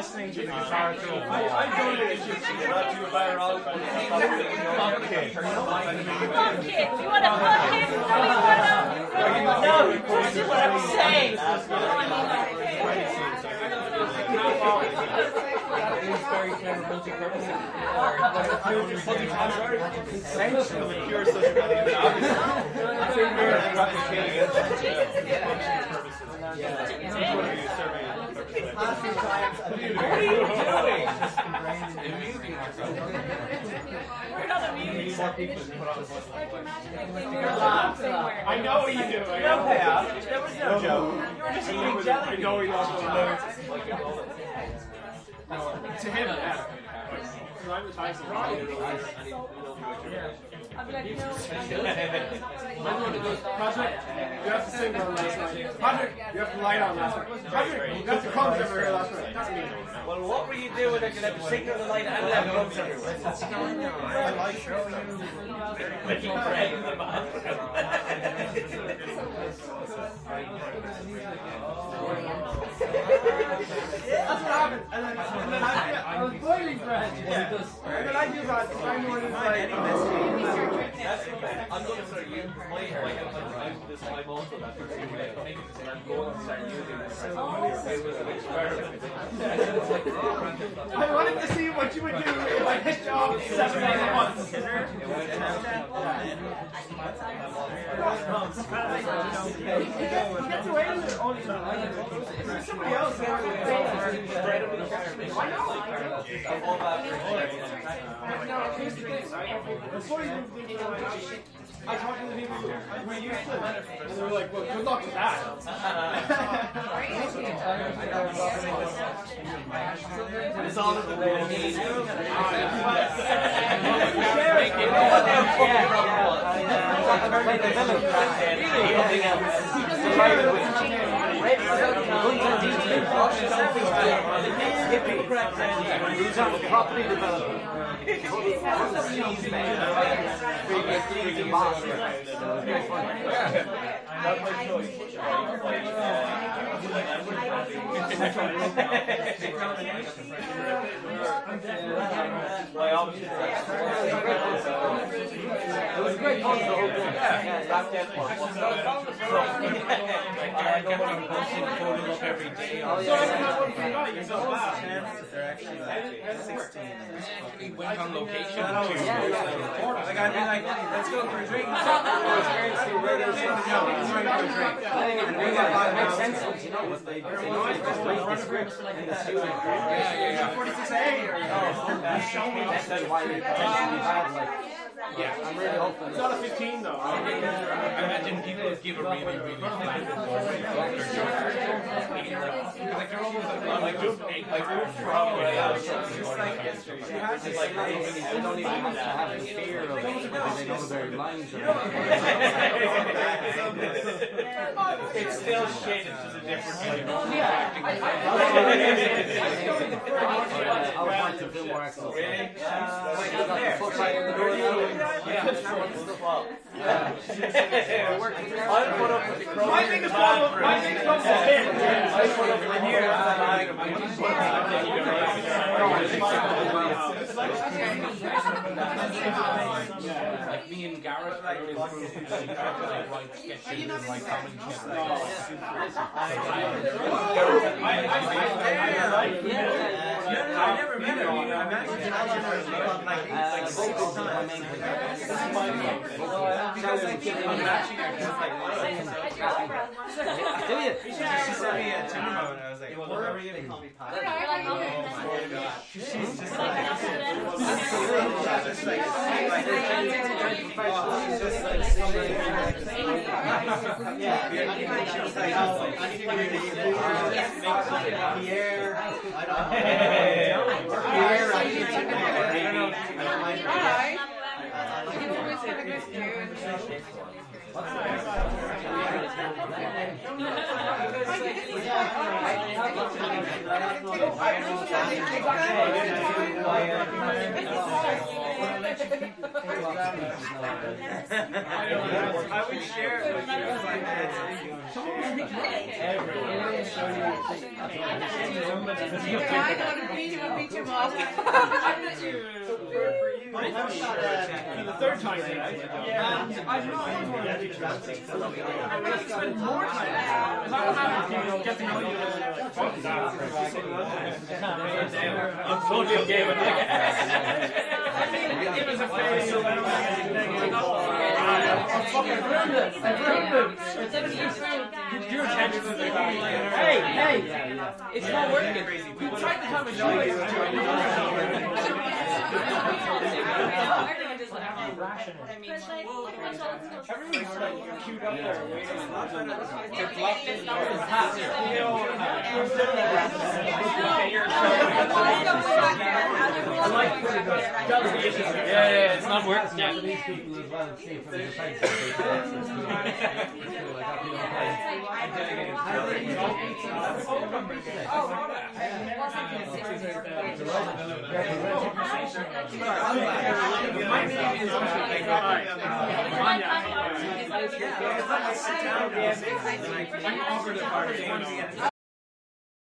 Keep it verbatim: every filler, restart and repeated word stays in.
listening to the guitar through a wall. I don't know if you should let you buy her all. Fuck kid. You want to fuck him? No, you want to... No, this is what I'm saying. Essentially, pure social media. Obviously, you're replicating it for purposes. We're not amused. I know what you do. I know. There was no joke. You were just eating jelly. I know he lost the lyrics. To him, yeah. I'm the Tyson. I'll be like, no. Patrick, you have to sing on last night. Patrick, you have to light on last night. Patrick, you got the crumbs everywhere last night. That's me. Well, what were you doing? I could have signal the light and have crumbs everywhere. What's going on? I like showing you. Making bread in the bathroom. That's what happened. And then, and then I, I was boiling bread. Yeah. And then I do that. I know it's like. That's okay. I'm going to start using my hair. Like, I'm this time also that person who make it this, and I'm going to start using this. It was an experiment. I wanted to see what you would do if I hit you off seven at once. Gets away with it all the time. Somebody else. I know. I talked to the people who used to, and they were like, well, good luck with that. It's all of the way. Property development. It was great fun the whole day. Every day. They're actually like sixteen. Actually went on location. Yeah, yeah. Like I'd be like, let's go for a drink. No, it makes sense, you know, what they do. They write the scripts in the studio. Yeah, yeah, yeah. forty-six A or show me That's why they have like. Yeah, I'm really hoping. It's not a fifteen though. I imagine people give a really, really flat performance after like they're almost like like just like probably It's like she has It's like they don't even have to have the fear of it because they know their lines are. it's still shit, it's just a different kind of acting. I would like to feel more excellent. Really? Foot right in the door. I'll put up with the crow. My biggest problem, my biggest problem is him. I put up with here. Like me and Garrett, like write sketches and like commentary. I never met her. I met her. Like vocals on my main thing. Because like I'm matching her because like Do you? she sent me a Tinder mode and I was like, well, where are you gonna call me Pop? Oh my god. She's just like just like she's just like somebody yeah. She's like, oh, I figured that you do Pierre. I don't know. Pierre, I don't know. I would share it with you. The third time, right? Yeah. I know. I would spend more time. If I was having to get to know you, I'm totally okay with that. It was a phase. Your attention was like, hey, hey, it's not working. You tried to come and show it. Everyone's like queued up there waiting. Yeah, yeah, it's not working. Yeah. These people as well see from the side. My name is I offered a party.